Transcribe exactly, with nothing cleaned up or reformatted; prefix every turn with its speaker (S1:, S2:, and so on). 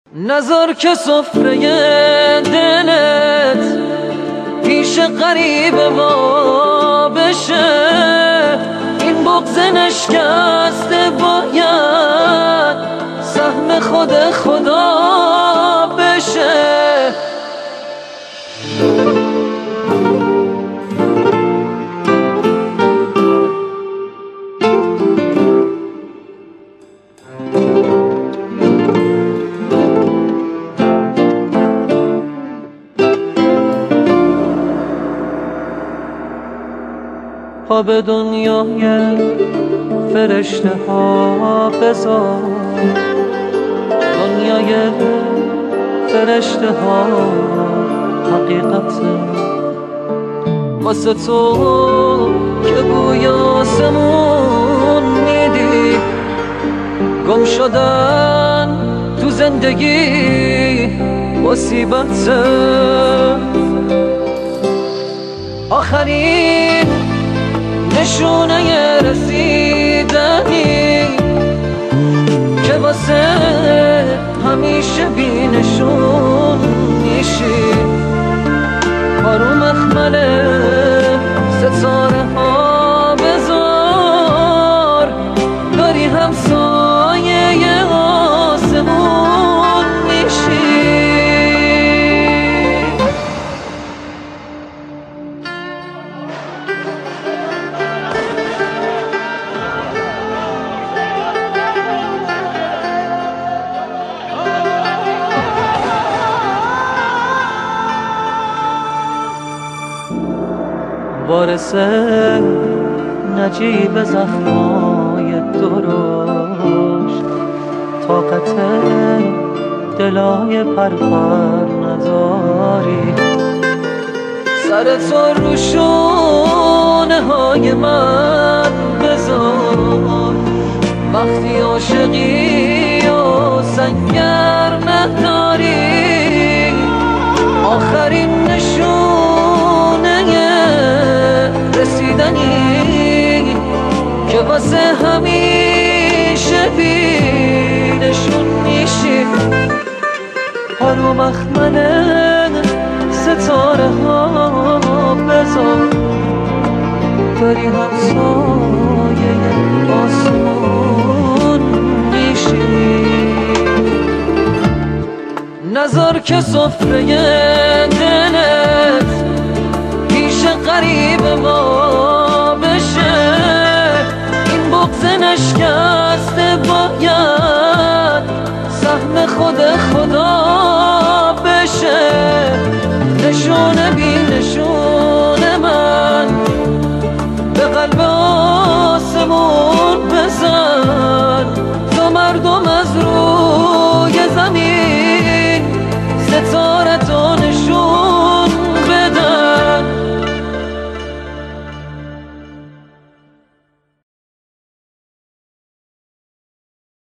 S1: نذار که سفره دلت پیش غریب ما بشه، این بغض نشکسته باید سهم خود خدا بشه. پا به دنیای فرشته ها بذار، دنیای فرشته ها حقیقته واسه تو که بوی آسمون میدی. گم شدن تو زندگی مصیبته، آخرین نشونه رسیدنی که واسه همیشه بی نشون میشی. پارو مخمل ستاره ها بذار، داری همسایه آسمون میشی. وارث نجیب زخمای درشت، طاقت دلای پرپر نداری. سر تو رو شونه های من بذار، وقتی عاشقی و سنگر نداری. آخرین نشونه رسیدنی که واسه همیشه بی نشون میشی. پارو مخمل ستاره ها بذار، داری همسایه آسمون میشی. نذار که سفره دلت پیش غریب ما بشه، این بغض نشکسته باید سهم خود خدا